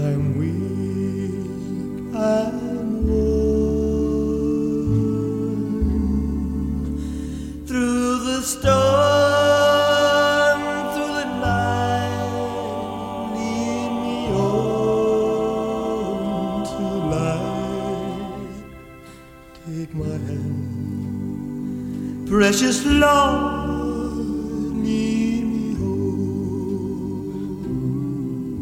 I'm weak, I'm worn. Through the storm, through the night, lead me on to light. Take my hand, precious Lord,